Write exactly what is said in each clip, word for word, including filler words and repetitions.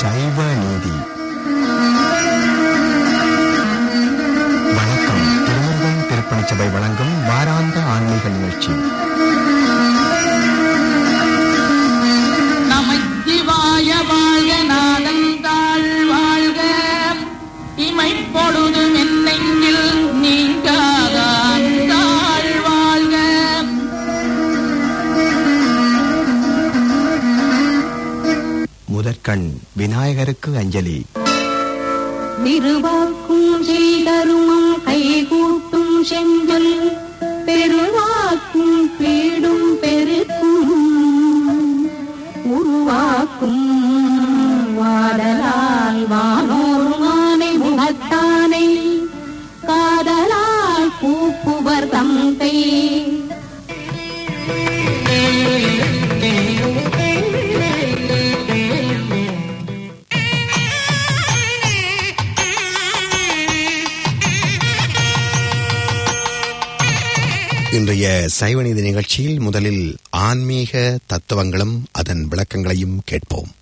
சைவ நீதி. வணக்கம். திருமுருகன் திருப்பணி சபை வழங்கும் வாராந்த ஆன்மீக நிகழ்ச்சி. நமச்சிவாய வாழ்க, நாதந்தாள் வாழ்க, இமைப்பொழுதும் என்னெங்கில் நீங்காதான் தாழ் வாழ்க. முதற்கண் விநாயகருக்கு அஞ்சலி. திருவாக்கும் செய்தருமம் கைகூட்டும் செஞ்சொல் பெருவாக்கும் பீடும் பெருக்கும் உருவாக்கும் வாடலால் வானோர் மானை முகத்தானை காதலால் கூப்புவர் தங்கை. இன்றைய சைவநீதி நிகழ்ச்சியில் முதலில் ஆன்மீக தத்துவங்களும் அதன் விளக்கங்களையும் கேட்போம்.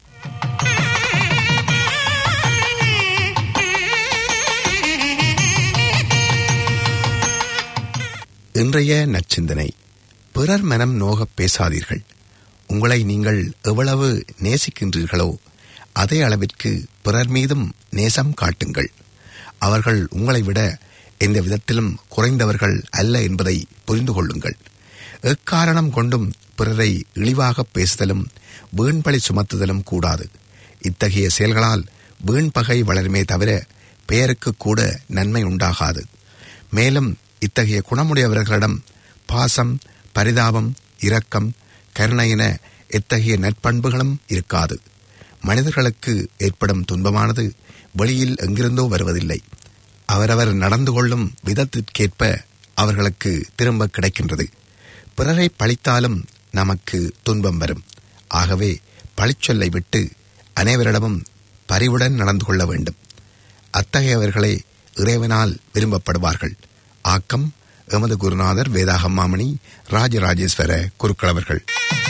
இன்றைய நற்சிந்தனை: பிறர் மனம் நோகப் பேசாதீர்கள். உங்களை நீங்கள் எவ்வளவு நேசிக்கின்றீர்களோ அதே அளவிற்கு பிறர் மீதும் நேசம் காட்டுங்கள். அவர்கள் உங்களை விட எந்த விதத்திலும் குறைந்தவர்கள் அல்ல என்பதை புரிந்து கொள்ளுங்கள். எக்காரணம் கொண்டும் பிறரை இழிவாக பேசுதலும் வீண்பழி சுமத்துதலும் கூடாது. இத்தகைய செயல்களால் வீண்பகை வளருமே தவிர பெயருக்கு கூட நன்மை உண்டாகாது. மேலும் இத்தகைய குணமுடையவர்களிடம் பாசம், பரிதாபம், இரக்கம், கருணை என எத்தகைய நற்பண்புகளும் இருக்காது. மனிதர்களுக்கு ஏற்படும் துன்பமானது வெளியில் எங்கிருந்தோ வருவதில்லை. அவரவர் நடந்து கொள்ளும் விதத்திற்கேற்ப அவர்களுக்கு திரும்ப கிடைக்கின்றது. பிறரை பழித்தாலும் நமக்கு துன்பம் வரும். ஆகவே பழிச்சொல்லை விட்டு அனைவரிடமும் பரிவுடன் நடந்து கொள்ள வேண்டும். அத்தகையவர்களே இறைவனால் விரும்பப்படுவார்கள். ஆக்கம் எமது குருநாதர் வேதாகம் மாமணி ராஜராஜேஸ்வர குருக்கள் அவர்கள்.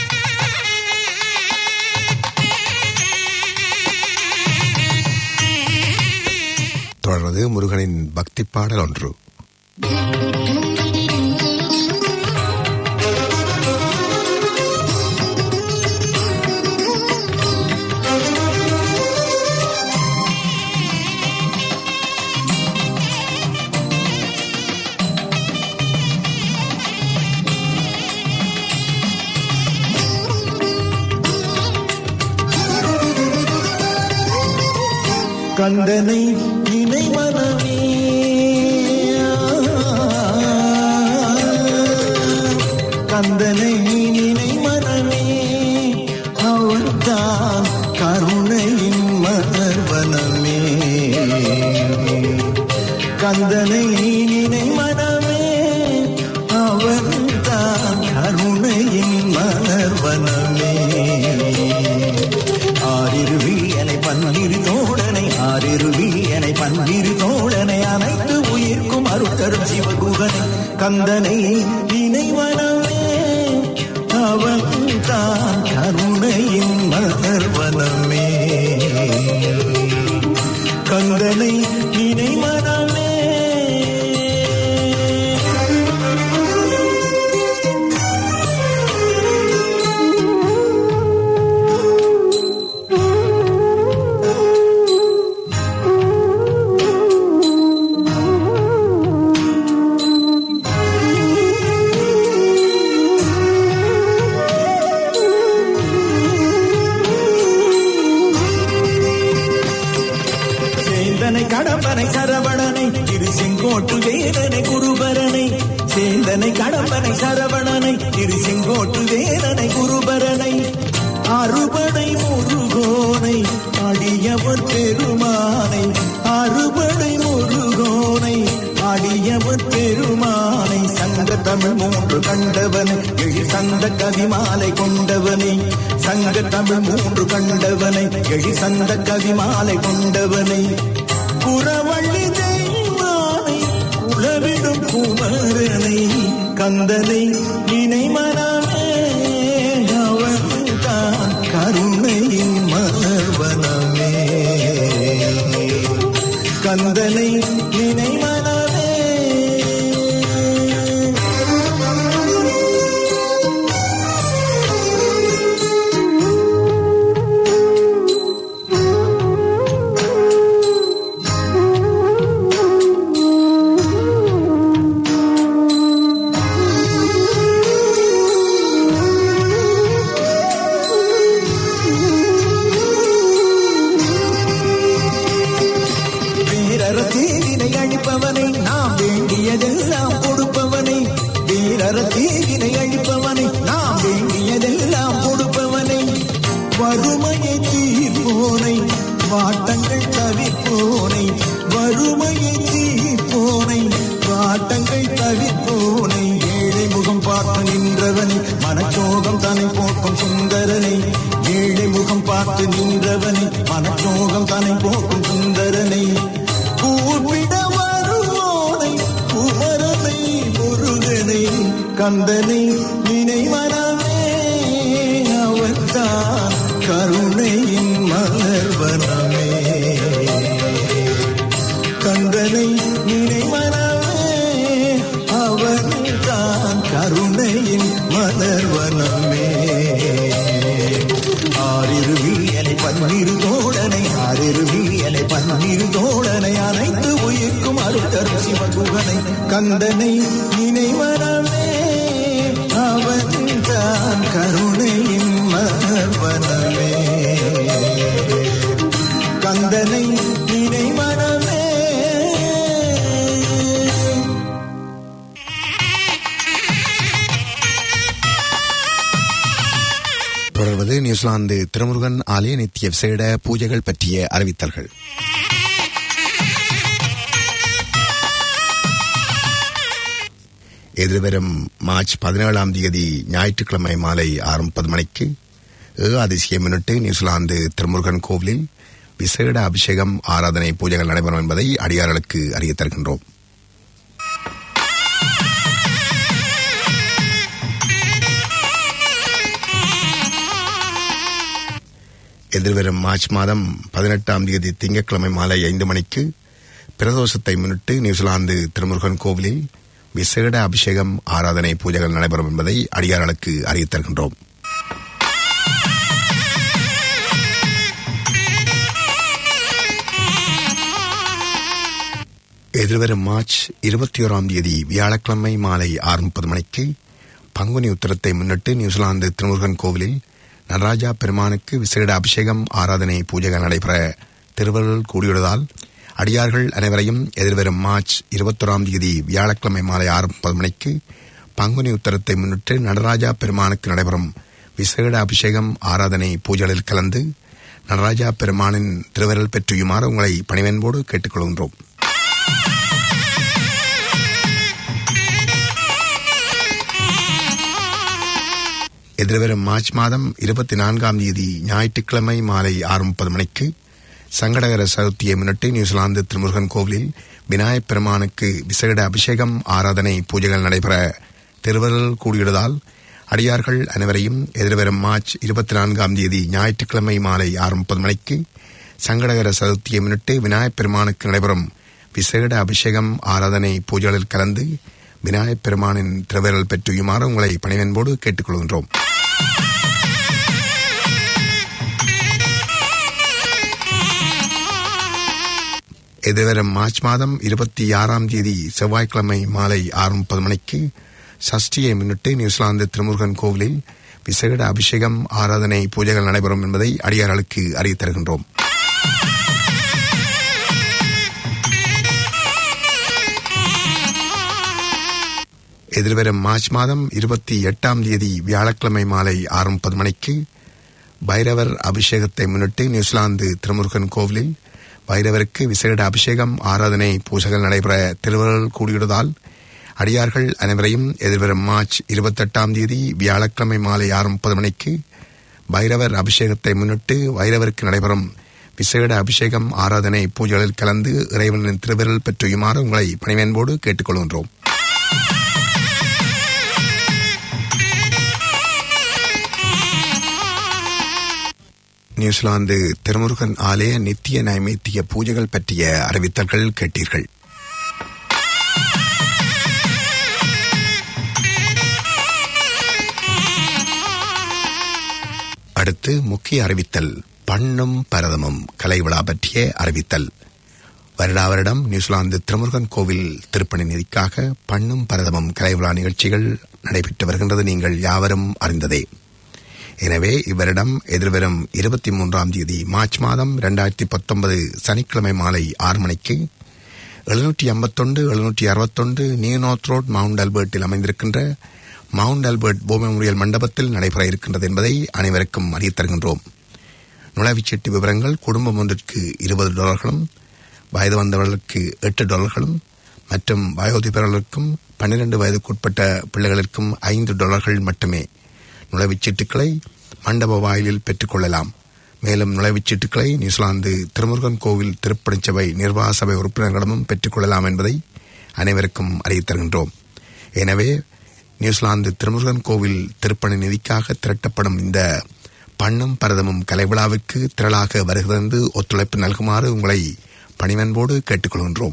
தொடர்ந்து முருகனின் பக்தி பாடல் ஒன்று. கந்தனை நினை மனமே, கந்தனை நினை மனமே, அவர்தான் கருணையின் மலர்வனமே. கந்தனை நினை மனமே, அவர்தான் கருணையின் மலர்வனமே. ஆரிருவியனை பன்னிரு தோழனை, ஆரிருவியனை பன்னிரு தோழனை, அனைத்து உயிர்க்கும் அருட்கரும் சிவகுகனை. கந்தனை நினைவனமே, அவன் தான் கருணையின் மலர்வனமே. கந்தனை நினைவனமே. கடம்பனை சரவணனை திரு செங்கோட்டு வேதனை குருபரனை, சேந்தனை கடம்பனை சரவணனை திரு செங்கோட்டு வேதனை குருபரனை, அறுபடை முருகோனை அடியவர் பெருமானை, அறுபடை முருகோனை அடியவர் பெருமானை, சங்க தமிழ் மூன்று கண்டவன் எழி சந்த கவிமாலை கொண்டவனை, சங்க தமிழ் மூன்று கண்டவனை எழி சந்த கவிமாலை கொண்டவனை, குறவள்ளி தெய்வானை உளவிடும் குமரனை, கந்தனை நினை மனமே, அவன் தான் கருணையின் மலர்வனமே. கந்தனை நினை மனமே. அழிப்பவனை நாம் வேண்டியதெல்லாம் கொடுப்பவனை, வீரரத்தீவினை அழிப்பவனை நாம் வேண்டியதெல்லாம் கொடுப்பவனை, வறுமையை தீர்ப்போனை வாட்டங்கள் தவிர்ப்போனை, வறுமையை தீர்ப்போனை வாட்டங்கள் தவிர்ப்போனை, ஏழை முகம் பார்த்து நின்றவனை மனச்சோகம் தனை போக்கும் சுந்தரனை, ஏழை முகம் பார்த்து நின்றவனை மனச்சோகம் தனை போக்கும் சுந்தரனை, கூப்பிட வருவோனை குமரனை முருகனை கந்தனை நினை மனமே. அவன்தான் கருணையின் மலர்வனமே, கந்தனை நினை மனமே. அவன்தான் கருணையின் மலர்வனமே. ஆறிரு வீயலை பன்னிரு தோழனை, ஆறிரு வீயலை பன்னிரு தோழனை, அனைத்து உயிர்க்கும் அருத்தரும் சிவகுகனை கந்தனை நினைவனமே. அவன்தான் கருணையின் மலர்வனமே, கந்தனை நினைவனமே. தொடர்வது நியூசிலாந்து திருமுருகன் ஆலய நித்திய விசேட பூஜைகள் பற்றிய அறிவித்தல்கள். எதிர்வரும் மார்ச் பதினேழாம் தேதி ஞாயிற்றுக்கிழமை மாலை ஆறு முப்பது மணிக்கு ஏகாதசியை முன்னிட்டு நியூசிலாந்து திருமுருகன் கோவிலில் விசேட அபிஷேகம் ஆராதனை பூஜைகள் நடைபெறும் என்பதை அடியார்களுக்கு அறியத் தருகின்றோம். எதிர்வரும் மார்ச் மாதம் பதினெட்டாம் தேதி திங்கட்கிழமை மாலை ஐந்து மணிக்கு பிரதோஷத்தை முன்னிட்டு நியூசிலாந்து திருமுருகன் கோவிலில் விசேட அபிஷேகம் ஆராதனை பூஜைகள் நடைபெறும் என்பதை அடியார்களுக்கு அறியத் தருகின்றோம். எதிர்வரும் மார்ச் இருபத்தி ஓராம் தேதி வியாழக்கிழமை மாலை ஆறு முப்பது மணிக்கு பங்குனி உத்திரத்தை முன்னிட்டு நியூசிலாந்து திருமுருகன் கோவிலில் நடராஜா பெருமானுக்கு விசேட அபிஷேகம் ஆராதனை பூஜைகள் நடைபெற திருவருள் கூடியுள்ளதால் அடியார்கள் அனைவரையும் எதிர்வரும் மார்ச் இருபத்தோராம் தேதி வியாழக்கிழமை மாலை ஆறு முப்பது மணிக்கு பங்குனி உத்திரத்தை முன்னிட்டு நடராஜா பெருமானுக்கு நடைபெறும் விசேட அபிஷேகம் ஆராதனை பூஜைகளில் கலந்து நடராஜா பெருமானின் திருவருள் பெற்றுயுமாறு உங்களை பணிவன்போடு கேட்டுக்கொள்கின்றோம். எதிர்வரும் மார்ச் மாதம் இருபத்தி நான்காம் தேதி ஞாயிற்றுக்கிழமை மாலை ஆறு முப்பது மணிக்கு சங்கடகர சதுர்த்தியை முன்னிட்டு நியூசிலாந்து திருமுருகன் கோவிலில் விநாயகப் பெருமானுக்கு விசேட அபிஷேகம் ஆராதனை பூஜைகள் நடைபெற திருவருள் கூடியுள்ளதால் அடியார்கள் அனைவரையும் எதிர்வரும் மார்ச் இருபத்தி நான்காம் தேதி ஞாயிற்றுக்கிழமை மாலை ஆறு முப்பது மணிக்கு சங்கடகர சதுர்த்தியை முன்னிட்டு விநாயகப் பெருமானுக்கு நடைபெறும் விசேட அபிஷேகம் ஆராதனை பூஜைகளில் கலந்து விநாயகப் பெருமானின் திருவருள் பெற்றுயுமாறு உங்களை பணிவன்போடு கேட்டுக்கொள்கின்றோம். எதிர்வரும் மார்ச் மாதம் இருபத்தி ஆறாம் தேதி செவ்வாய்க்கிழமை மாலை ஆறு முப்பது மணிக்கு சஷ்டியை முன்னிட்டு நியூசிலாந்து திருமுருகன் கோவிலில் விசேட அபிஷேகம் ஆராதனை பூஜைகள் நடைபெறும் என்பதை அடியார்களுக்கு அறியத் தருகின்றோம். எதிர்வரும் மார்ச் மாதம் இருபத்தி எட்டாம் தேதி வியாழக்கிழமை மாலை ஆறு முப்பது மணிக்கு பைரவர் அபிஷேகத்தை முன்னிட்டு நியூசிலாந்து திருமுருகன் கோவிலில் பைரவருக்கு விசேட அபிஷேகம் ஆராதனை பூஜைகள் நடைபெற திருவருள் கூடியுள்ளதால் அடியார்கள் அனைவரையும் எதிர்வரும் மார்ச் இருபத்தெட்டாம் தேதி வியாழக்கிழமை மாலை ஆறு முப்பது மணிக்கு பைரவர் அபிஷேகத்தை முன்னிட்டு பைரவருக்கு நடைபெறும் விசேட அபிஷேகம் ஆராதனை பூஜைகளில் கலந்து இறைவனின் திருவருள் பெற்றுயுமாறு உங்களை பணிவன்போடு கேட்டுக்கொள்கின்றோம். நியூசிலாந்து திருமுருகன் ஆலய நித்திய நைவேத்திய பூஜைகள் பற்றிய அறிவித்தல்கள் கேட்டீர்கள். அடுத்து முக்கிய அறிவித்தல், பண்ணும் பரதமும் கலை விழா பற்றிய அறிவித்தல். வருடா வருடம் நியூசிலாந்து திருமுருகன் கோவில் திருப்பணி நிதிக்காக பண்ணும் பரதமும் கலை விழா நிகழ்ச்சிகள் நடைபெற்று வருகின்றது. நீங்கள் யாவரும் அறிந்ததே. எனவே இவ்வரிடம் எதிர்வரும் இருபத்தி மூன்றாம் தேதி மார்ச் மாதம் இரண்டாயிரத்தி பத்தொன்பது சனிக்கிழமை மாலை ஆறு மணிக்கு எழுநூற்றி ஐம்பத்தொன்று எழுநூற்றி அறுபத்தொன்று நியூ நார்த் ரோட் மவுண்ட் ஆல்பர்ட்டில் அமைந்திருக்கின்ற மவுண்ட் ஆல்பர்ட் மெமோரியல் மண்டபத்தில் நடைபெற இருக்கின்றது என்பதை அனைவருக்கும் அறியத் தருகின்றோம். நுழைவுச்சீட்டு விவரங்கள் குடும்பம் ஒன்றிற்கு இருபது டாலர்களும், வயது வந்தவர்களுக்கு எட்டு டாலர்களும் மற்றும் வயோதிபர்களுக்கும் பன்னிரண்டு வயதுக்குட்பட்ட பிள்ளைகளுக்கும் ஐந்து டாலர்கள் மட்டுமே. நுழைவுச்சீட்டுக்களை மண்டப வாயிலில் பெற்றுக் கொள்ளலாம். மேலும் நுழைவுச்சீட்டுக்களை நியூசிலாந்து திருமுருகன் கோவில் திருப்பணிச்சபை நிர்வாக சபை உறுப்பினர்களிடமும் பெற்றுக் கொள்ளலாம் என்பதை அனைவருக்கும் அறிவித் தருகின்றோம். எனவே நியூசிலாந்து திருமுருகன் கோவில் திருப்பணி நிதிக்காக திரட்டப்படும் இந்த பண்ணும் பரதமும் கலை விழாவிற்கு திரளாக வருகிறது ஒத்துழைப்பு நல்குமாறு உங்களை பணிவன்போடு கேட்டுக்கொள்கின்றோம்.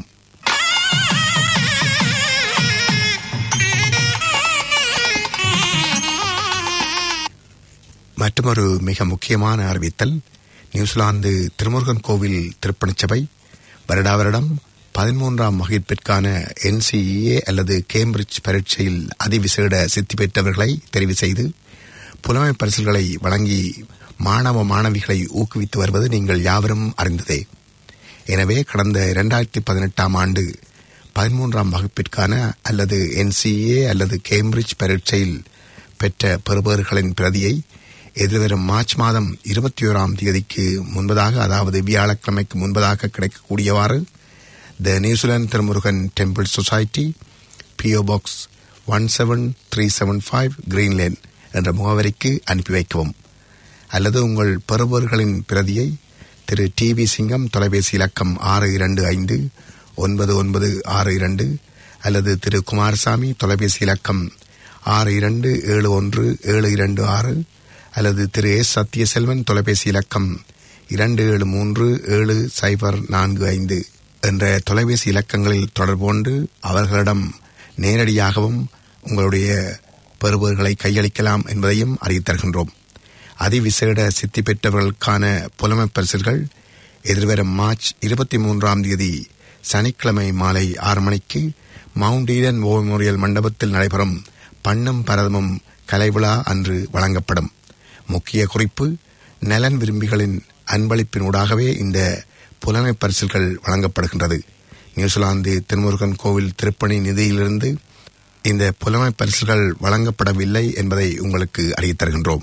மற்றொரு மிக முக்கியமான அறிவித்தல், நியூசிலாந்து திருமுருகன் கோவில் திருப்பணிச்சபை வருடா வருடம் பதிமூன்றாம் வகுப்பிற்கான என்சிஇஏ அல்லது கேம்பிரிட்ஜ் பரீட்சையில் அதிவிசேட சித்தி பெற்றவர்களை தெரிவு செய்து புலமை பரிசுகளை வழங்கி மாணவ மாணவிகளை ஊக்குவித்து வருவது நீங்கள் யாவரும் அறிந்ததே. எனவே கடந்த இரண்டாயிரத்தி பதினெட்டாம் ஆண்டு பதிமூன்றாம் வகுப்பிற்கான அல்லது என்சிஏ அல்லது கேம்பிரிட்ஜ் பரீட்சையில் பெற்ற பெறுபவர்களின் பிரதியை எதிர்வரும் மார்ச் மாதம் இருபத்தி ஓராம் தேதிக்கு முன்பதாக, அதாவது வியாழக்கிழமைக்கு முன்பதாக கிடைக்கக்கூடியவாறு the New Zealand Thirumurugan temple society, PO box one seven three seven five Greenlane என்ற முகவரிக்கு அனுப்பி வைக்கவும். அல்லது உங்கள் பெறுபவர்களின் பிரதியை திரு டி வி சிங்கம் தொலைபேசி இலக்கம் ஆறு இரண்டு ஐந்து ஒன்பது ஒன்பது ஆறு இரண்டு அல்லது திரு குமாரசாமி தொலைபேசி இலக்கம் ஆறு இரண்டு ஏழு ஒன்று ஏழு இரண்டு ஆறு அல்லது திரு எஸ் சத்யசெல்வன் தொலைபேசி இலக்கம் இரண்டு ஏழு மூன்று ஏழு சைபர் நான்கு ஐந்து என்ற தொலைபேசி இலக்கங்களில் தொடர்பு கொண்டு அவர்களிடம் நேரடியாகவும் உங்களுடைய பெறுபவர்களை கையளிக்கலாம் என்பதையும் அறிவித் தருகின்றோம். அதிவிசேட சித்தி பெற்றவர்களுக்கான புலமை பரிசுகள் எதிர்வரும் மார்ச் இருபத்தி மூன்றாம் தேதி சனிக்கிழமை மாலை ஆறு மணிக்கு மவுண்ட் ஈடன் மெமோரியல் மண்டபத்தில் நடைபெறும் பண்ணும் பரதமும் கலை விழா அன்று வழங்கப்படும். முக்கிய குறிப்பு, நலன் விரும்பிகளின் அன்பளிப்பினூடாகவே இந்த புலமை பரிசுகள் வழங்கப்படுகின்றது. நியூசிலாந்து திருமுருகன் கோவில் திருப்பணி நிதியிலிருந்து இந்த புலமை பரிசுகள் வழங்கப்படவில்லை என்பதை உங்களுக்கு அறிவித் தருகின்றோம்.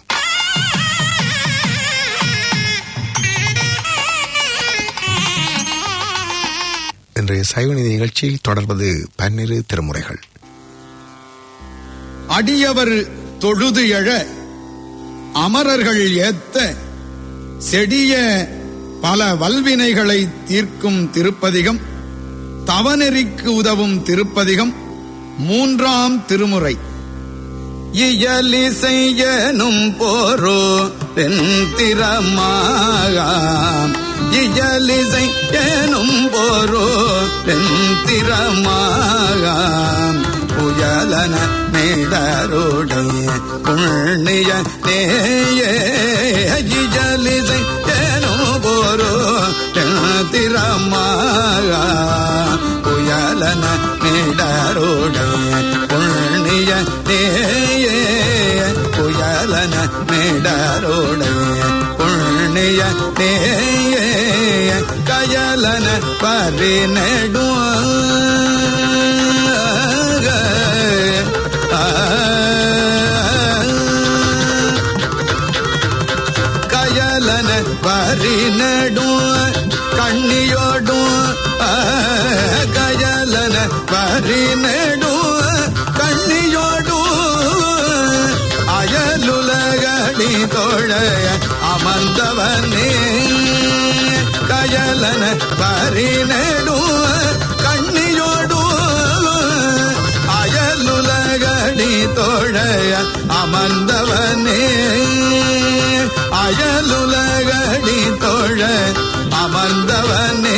இன்றைய சைவநீதி நிகழ்ச்சியில் தொடர்வது பன்னிரு திருமுறைகள். அடியவர் தொழுது எழ அமரர்கள் ஏத்த செடிய பல வல்வினைகளை தீர்க்கும் திருப்பதிகம், தவநெறிக்கு உதவும் திருப்பதிகம், மூன்றாம் திருமுறை. இயலிசையனும் போரோ தென்திரமாகாம், இயலிசையனும் போரோ தென்திரமாகாம், புயலன மேடரோடை புண்ணிய நேயே. இயலிசையனும் போரோ தென்திரமாகாம், புயலன மேடரோடை புண்ணிய நேயே. புயலன மேடரோடை புண்ணிய நேயே. கயலன பரிநெடும் கயலன பரிநெடும் கண்ணியோடும், கயலன பரிநெடும் கண்ணியோடும், அயலுலகடி தோழ அமர்ந்தவனே. கயலன பரிநெடும் கண்ணியோடும், அயலுலகடி தோழ அமர்ந்தவனே. அயலுலகடி தோழ அமர்ந்தவனே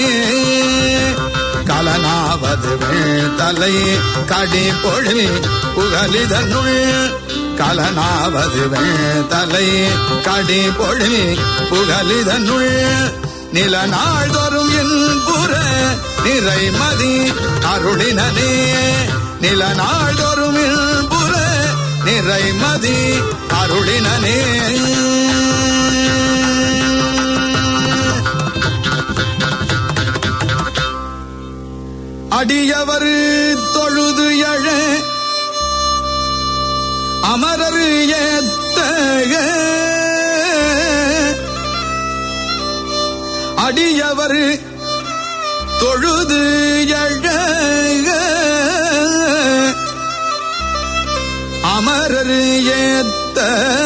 கலனாவது தலை கடி பொழில் புகலிதனுள் கலனாவது தலை கடி பொழில் புகலிதனுள் நிலநாள்தோறும் என் புற நிறைமதி அருளினனே நிலநாள்தோறும் என் புற நிறைமதி அருளினனே அடியவர் தொழுது எழ அமரர் ஏத்த அடியவர் தொழுது எழ அமரர் ஏத்த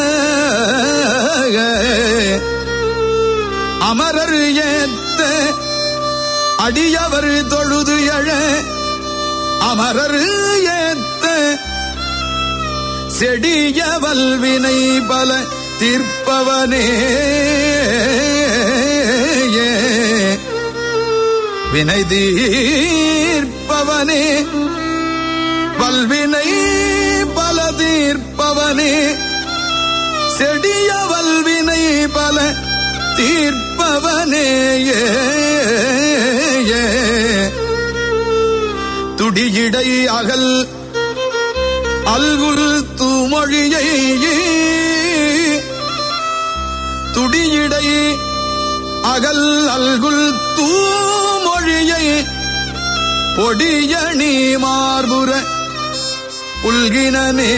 அமரர் ஏத்த அடியவர் தொழுது எழ அமரர் ஏத்த செடிய வல்வினை பல தீர்ப்பவனே வினை தீர்ப்பவனே வல்வினை பல தீர்ப்பவனே செடிய வல்வினை பல தீர்ப்பவனே துடியிடை அகல் அல்குல் தூமொழியை துடியிடை அகல் அல்குல் தூமொழியை பொடியணி மார்புற புல்கினனே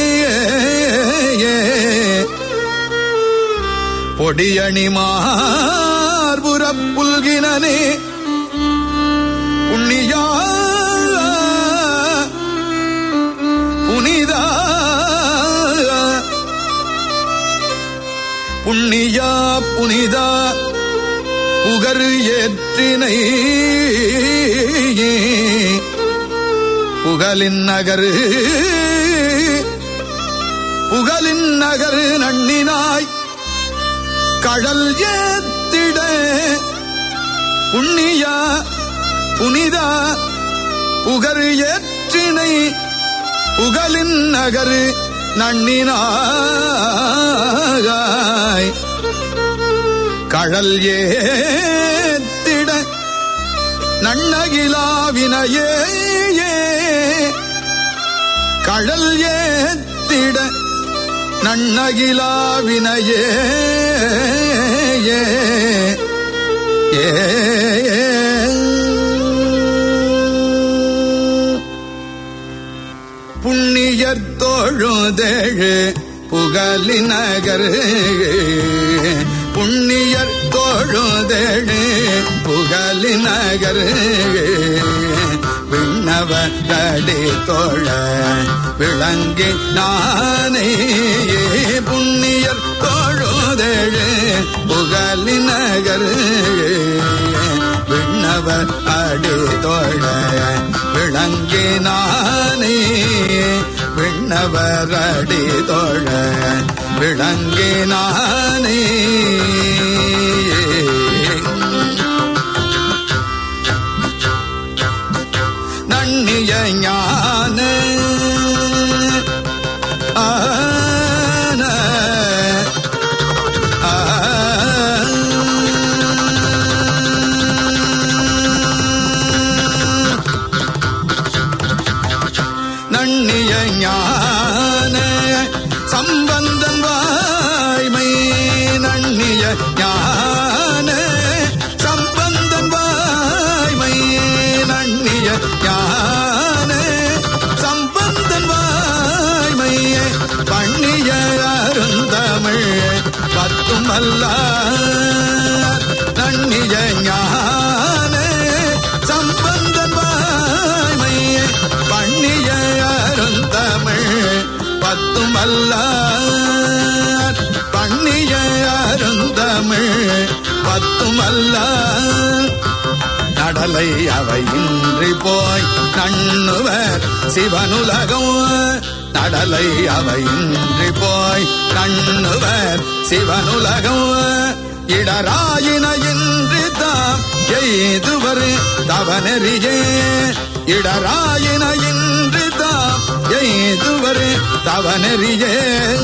பொடியணி மார்புற புல்கினனே புண்ணியா புனிதா புண்ணியா புனிதா புகர் ஏற்றினை புகலின் நகர் புகலின் நகர் நன்னினாய் கடல் ஏத்திட புண்ணியா புனிதா புகர் ஏற்றினை புகலின் நகர் நன்னினாய் கடல் ஏத்திட நன்னகிலாவினையே கடல் ஏத்திட நன்னகிலாவினையே ஏ புண்ணியர் தோழுதேழு புகலினகர் புண்ணியர் தோழுதேழு புகலினகர் விண்ணவரடி தோழ விளங்கி நானே புண்ணியர் தோழுதேழு புகலினகர் விண்ணவர் அடி தோழ விளங்கி நானே விண்ணவர் அடி தோழ விளங்கி நானே நன்னிய ஞான ஆன நன்னிய ஞான சம்பந்தன் வாய்மை நன்னிய ஞான சம்பந்தன் வாய்மை நன்னிய ஞான சம்பந்தன் வாய்மை பண்ணிய அருந்தமிழ் பத்தும் வல்லார் நன்னிய ஞான சம்பந்தன் வாய்மை பண்ணிய அருந்தமிழ் பத்தும் வல்லார் பண்ணிய அருந்தமிழ் பத்தும் வல்லார் நடலை அவை இன்றி போய் நண்ணுவர் சிவனுலகம் நடலை அவையின்றி போய் நண்ணுவர் சிவனுலகம் இடராயின இன்றி தாம் எய்துவர் தவநெறியே இடராயின இன்றி தாம் எய்துவர் தவநெறியே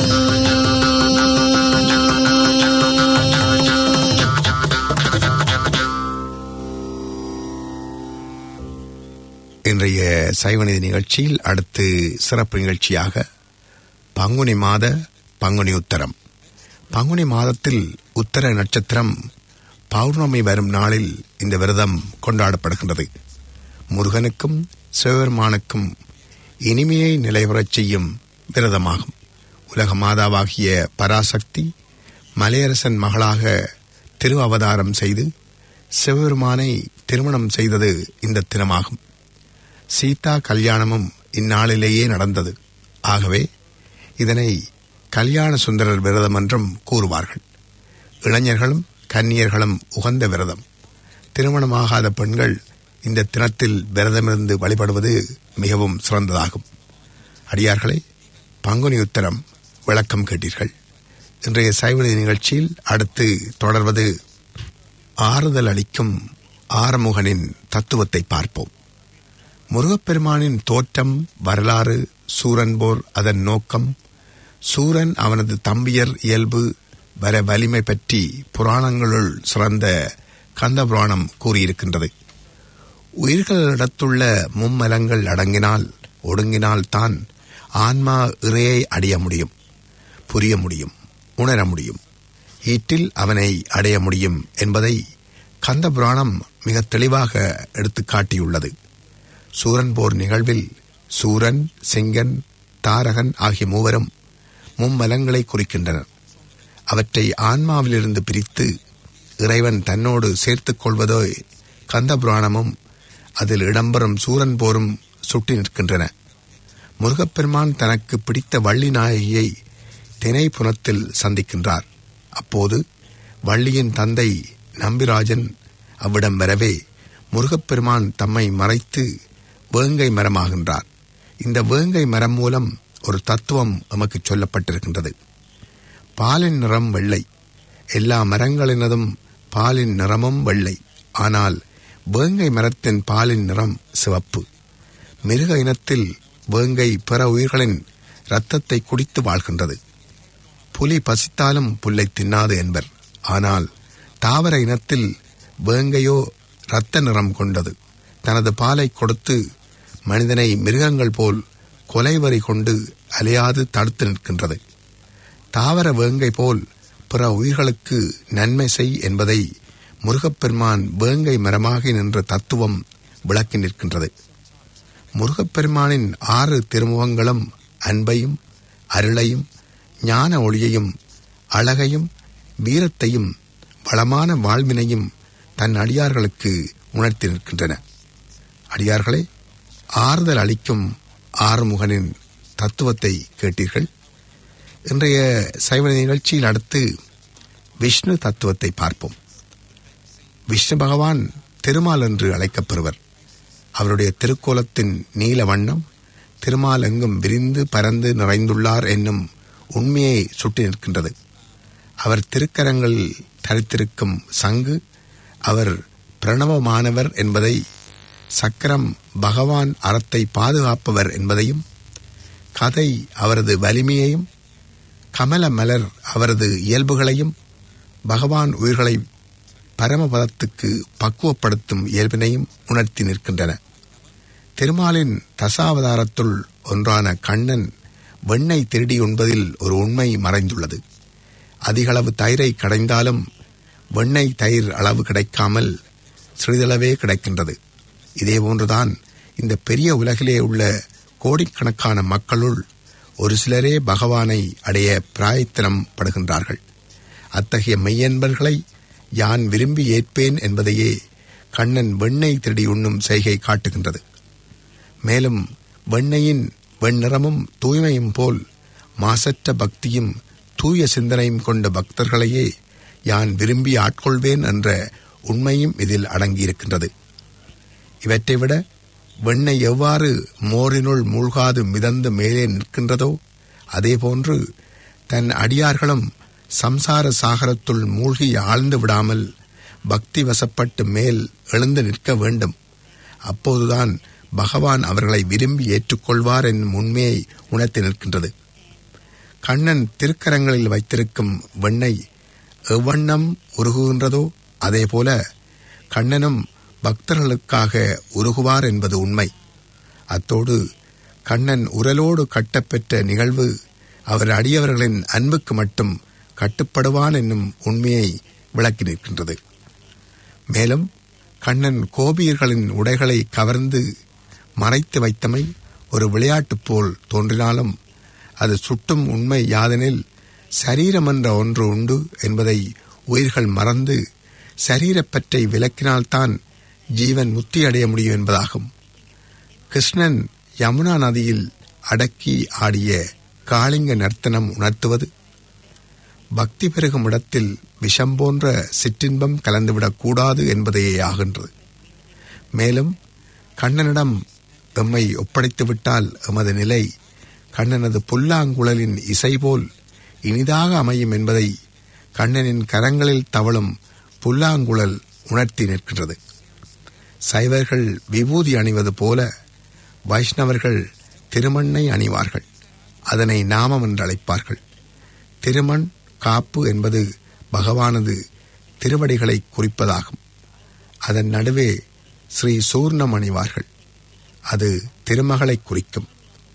இன்றைய சைவநீதி நிகழ்ச்சியில் அடுத்து சிறப்பு நிகழ்ச்சியாக பங்குனி மாத பங்குனி உத்தரம். பங்குனி மாதத்தில் உத்தர நட்சத்திரம் பௌர்ணமி வரும் நாளில் இந்த விரதம் கொண்டாடப்படுகின்றது. முருகனுக்கும் சிவபெருமானுக்கும் இனிமையை நிலைவரச் செய்யும் விரதமாகும். உலக மாதாவாகிய பராசக்தி மலையரசன் மகளாக திரு அவதாரம் செய்து சிவபெருமானை திருமணம் செய்தது இந்த தினமாகும். சீதா கல்யாணமும் இந்நாளிலேயே நடந்தது. ஆகவே இதனை கல்யாண சுந்தரர் விரதம் என்றும் கூறுவார்கள். இளைஞர்களும் கன்னியர்களும் உகந்த விரதம். திருமணமாகாத பெண்கள் இந்த தினத்தில் விரதமிருந்து வழிபடுவது மிகவும் சிறந்ததாகும். அடியார்களே, பங்குனி உத்தரம் விளக்கம் கேட்டீர்கள். இன்றைய சைவநீதி நிகழ்ச்சியில் அடுத்து தொடர்வது ஆறுதல் அளிக்கும் ஆறுமுகனின் தத்துவத்தை பார்ப்போம். முருகப்பெருமானின் தோற்றம், வரலாறு, சூரன் போர் அதன் நோக்கம், சூரன் அவனது தம்பியர் இயல்பு, வர வலிமை பற்றி புராணங்களுள் சிறந்த கந்த புராணம் கூறியிருக்கின்றது. உயிர்களிடத்துள்ள மும்மலங்கள் அடங்கினால் ஒடுங்கினால் தான் ஆன்மா இறையை அடைய முடியும், புரிய முடியும், உணர முடியும், ஈட்டில் அவனை அடைய முடியும் என்பதை கந்த புராணம் மிக தெளிவாக எடுத்துக் காட்டியுள்ளது. சூரன் போர் நிகழ்வில் சூரன், சிங்கன், தாரகன் ஆகிய மூவரும் மும்மலங்களை குறிக்கின்றனர். அவற்றை ஆன்மாவிலிருந்து பிரித்து இறைவன் தன்னோடு சேர்த்துக் கொள்வதோ கந்த புராணமும் அதில் இடம்பெறும் சூரன் போரும் சுட்டி நிற்கின்றன. முருகப்பெருமான் தனக்கு பிடித்த வள்ளி நாயகியை தினைப்புனத்தில் சந்திக்கின்றார். அப்போது வள்ளியின் தந்தை நம்பிராஜன் அவ்விடம் வரவே முருகப்பெருமான் தம்மை மறைத்து வேங்கை மரமாகின்றார். இந்த வேங்கை மரம் மூலம் ஒரு தத்துவம் நமக்கு சொல்லப்பட்டிருக்கின்றது. பாலின் நிறம் வெள்ளை. எல்லா மரங்களினதும் பாலின் நிறமும் வெள்ளை. ஆனால் வேங்கை மரத்தின் பாலின் நிறம் சிவப்பு. மிருக இனத்தில் வேங்கை பிற உயிர்களின் இரத்தத்தை குடித்து வாழ்கின்றது. புலி பசித்தாலும் புல்லை தின்னாது என்பர். ஆனால் தாவர இனத்தில் வேங்கையோ இரத்த நிறம் கொண்டது. தனது பாலை கொடுத்து மனிதனை மிருகங்கள் போல் கொலைவரி கொண்டு அலையாது தடுத்து நிற்கின்றது. தாவர வேங்கை போல் பிற உயிர்களுக்கு நன்மை செய் என்பதை முருகப்பெருமான் வேங்கை மரமாகி நின்ற தத்துவம் விளக்கி நிற்கின்றது. முருகப்பெருமானின் ஆறு திருமுகங்களும் அன்பையும் அருளையும் ஞான ஒளியையும் அழகையும் வீரத்தையும் வளமான வாழ்வினையும் தன் அடியார்களுக்கு உணர்த்தி நிற்கின்றன. அடியார்களே, ஆறுதல் அளிக்கும் ஆறுமுகனின் தத்துவத்தை கேட்டீர்கள். இன்றைய சைவ நிகழ்ச்சியில் அடுத்து விஷ்ணு தத்துவத்தை பார்ப்போம். விஷ்ணு பகவான் திருமால் என்று அழைக்கப்பெறுவர். அவருடைய திருக்கோலத்தின் நீல வண்ணம் திருமால் எங்கும் விரிந்து பரந்து நிறைந்துள்ளார் என்னும் உண்மையை சுட்டி நிற்கின்றது. அவர் திருக்கரங்களில் தரித்திருக்கும் சங்கு அவர் பிரணவமானவர் என்பதை, சக்கரம் பகவான் அறத்தை பாதுகாப்பவர் என்பதையும், கதை அவரது வலிமையையும், கமல மலர் அவரது இயல்புகளையும், பகவான் உயிர்களை பரமபதத்துக்கு பக்குவப்படுத்தும் இயல்பினையும் உணர்த்தி நிற்கின்றன. திருமாலின் தசாவதாரத்துள் ஒன்றான கண்ணன் வெண்ணெய் திருடி உண்பதில் ஒரு உண்மை மறைந்துள்ளது. அதிகளவு தயிரை கடைந்தாலும் வெண்ணெய் தயிர் அளவு கிடைக்காமல் சிறிதளவே கிடைக்கின்றது. இதேபோன்றுதான் இந்த பெரிய உலகிலே உள்ள கோடிக்கணக்கான மக்களுள் ஒரு சிலரே பகவானை அடைய பிராயத்தனம் படுகின்றார்கள். அத்தகைய மெய்யன்பர்களை யான் விரும்பி ஏற்பேன் என்பதையே கண்ணன் வெண்ணெய் திருடி உண்ணும் செய்கை காட்டுகின்றது. மேலும் வெண்ணெயின் வெண்ணிறமும் தூய்மையும் போல் மாசற்ற பக்தியும் தூய சிந்தனையும் கொண்ட பக்தர்களையே யான் விரும்பி ஆட்கொள்வேன் என்ற உண்மையும் இதில் அடங்கியிருக்கின்றது. இவற்றை விட வெண்ணெய் எவ்வாறு மோரினுள் மூழ்காது மிதந்து மேலே நிற்கின்றதோ அதேபோன்று தன் அடியார்களும் சம்சார சாகரத்துள் மூழ்கி ஆழ்ந்து விடாமல் பக்தி வசப்பட்டு மேல் எழுந்து நிற்க வேண்டும். அப்போதுதான் பகவான் அவர்களை விரும்பி ஏற்றுக்கொள்வார் என்னும் உண்மையை உணர்த்தி நிற்கின்றது. கண்ணன் திருக்கரங்களில் வைத்திருக்கும் வெண்ணெய் எவ்வண்ணம் உருகுகின்றதோ அதேபோல கண்ணனும் பக்தர்களுக்காக உருகுவார் என்பது உண்மை. அத்தோடு கண்ணன் உரலோடு கட்டப்பெற்ற நிகழ்வு அவர் அடியவர்களின் அன்புக்கு மட்டும் கட்டுப்படுவான் என்னும் உண்மையை விளக்கி நிற்கின்றது. மேலும் கண்ணன் கோபியர்களின் உடைகளை கவர்ந்து மறைத்து வைத்தமை ஒரு விளையாட்டு போல் தோன்றினாலும் அது சுட்டும் உண்மை யாதெனில் சரீரம் என்ற ஒன்று உண்டு என்பதை உயிர்கள் மறந்து சரீரப்பற்றை விலக்கினால்தான் ஜீவன் முக்தி அடைய முடியும் என்பதாகும். கிருஷ்ணன் யமுனா நதியில் அடக்கி ஆடிய காளிங்க நர்த்தனம் உணர்த்துவது பக்தி பெருகும் இடத்தில் விஷம் போன்ற சிற்றின்பம் கலந்துவிடக் கூடாது என்பதையே ஆகின்றது. மேலும் கண்ணனிடம் எம்மை ஒப்படைத்துவிட்டால் எமது நிலை கண்ணனது புல்லாங்குழலின் இசை போல் இனிதாக அமையும் என்பதை கண்ணனின் கரங்களில் தவழும் புல்லாங்குழல் உணர்த்தி நிற்கின்றது. சைவர்கள் விபூதி அணிவது போல வைஷ்ணவர்கள் திருமண்ணை அணிவார்கள். அதனை நாமம் என்று அழைப்பார்கள். திருமண் காப்பு என்பது பகவானது திருவடிகளை குறிப்பதாகும். அதன் நடுவே ஸ்ரீ சூர்ணம் அணிவார்கள். அது திருமகளை குறிக்கும்.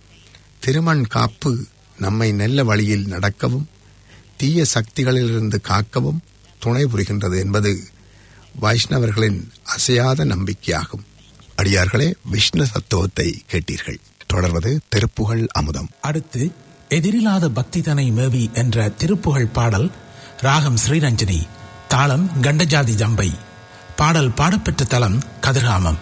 திருமண் காப்பு நம்மை நல்ல வழியில் நடக்கவும் தீய சக்திகளிலிருந்து காக்கவும் துணை புரிகின்றது என்பது வைஷ்ணவர்களின் அசையாத நம்பிக்கையாகும். அடியார்களே, விஷ்ணு தத்துவத்தை கேட்டீர்கள். தொடர்வது திருப்புகழ் அமுதம். அடுத்து எதிரில்லாத பக்திதனை மேவி என்ற திருப்புகழ் பாடல். ராகம் ஸ்ரீரஞ்சனி, தாளம் கண்டஜாதி ஜம்பை. பாடல் பாடப்பெற்ற தலம் கதிர்காமம்.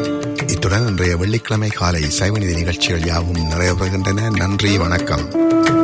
வெள்ளிக்கிழமை காலை சைவநிதி நிகழ்ச்சிகள் யாவும் நிறைவேறுகின்றன. நன்றி, வணக்கம்.